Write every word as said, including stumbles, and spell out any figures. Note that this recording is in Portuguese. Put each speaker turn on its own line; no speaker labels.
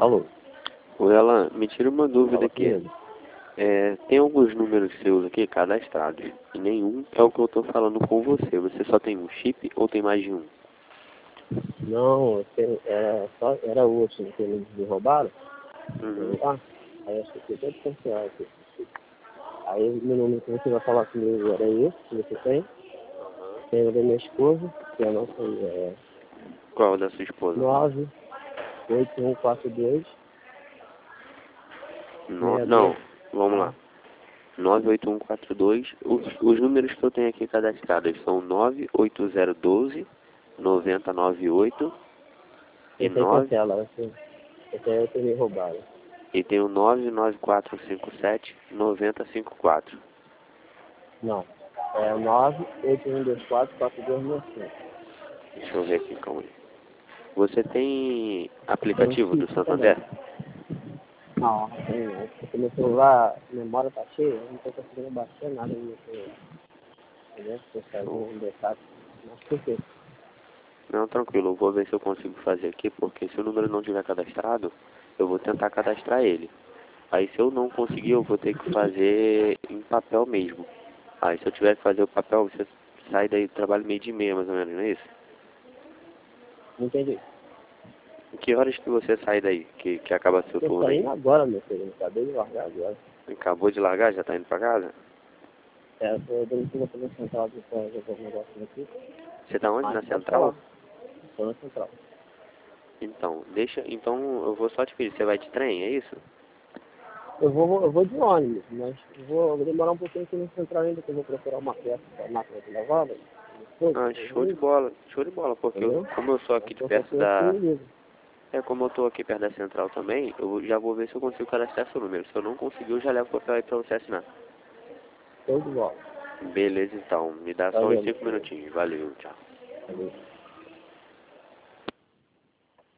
Alô?
Oi, Alan, me tira uma dúvida
Fala
aqui.
comigo.
É, tem alguns números seus aqui cadastrados e nenhum é o que eu tô falando com você. Você só tem um chip ou tem mais de um?
Não, eu tenho- era, só, era outro, né, que eles me roubaram.
Uhum.
Ah, aí acho que eu fiquei até desconfiado. Aqui. Aí meu número que você vai falar comigo era esse, que você tem. Tem o da minha esposa, que é a nossa é,
Qual da sua esposa?
nove oito um quatro dois
No,
seis dois.
não, vamos lá. nove oito um quatro dois. Os, os números que eu tenho aqui cadastrados são nove oito zero um dois nove zero nove oito e
Esse aí
nove
cancela, esse, esse aí eu tenho me roubado.
e tem o nove nove quatro cinco sete nove zero cinco quatro.
Não, é nove oito um dois quatro quatro dois nove cinco.
Deixa eu ver aqui, calma aí. Você tem
Tem um
aplicativo do
chip também.
Santander?
Não, não tem não. Porque meu celular, a memória tá cheia, eu não tô conseguindo baixar nada no meu celular. Entendeu? Tô fazendo
Show.
um backup. Mas por quê?
Não, tranquilo, eu vou ver se eu consigo fazer aqui, porque se o número não tiver cadastrado, eu vou tentar cadastrar ele. Aí se eu não conseguir, eu vou ter que fazer em papel mesmo. Aí se eu tiver que fazer o papel, você sai daí do trabalho meio de meia, mais ou menos, não é isso?
Não entendi.
Em que horas que você sai daí, que, que acaba seu
Tô
turno
saindo
aí?
agora, meu filho. Eu acabei de largar agora.
Acabou de largar, já tá indo pra casa?
É, eu tô dando que fazer central de fazer algum negócio aqui.
Você tá onde?
Mas
Na
pode falar.
central?
Tô na central.
Então, deixa, então eu vou só te pedir, você vai de trem, é isso?
Eu vou, eu vou de ônibus, mas eu vou, eu vou demorar um pouquinho aqui na central ainda, que eu vou procurar uma peça para a máquina de lavada. Depois,
Ah, show de
entendeu?
bola, show de bola, porque eu, como eu sou aqui de
Qualquer
perto
coisa que
da...
me liga.
É, como eu tô aqui perto da central também, eu já vou ver se eu consigo cadastrar seu número. Se eu não conseguir, eu já levo o papel aí pra você assinar.
Show de bola.
Beleza, então. Me dá só uns
Valeu, meu
cinco
filho.
minutinhos. Valeu, tchau.
Valeu.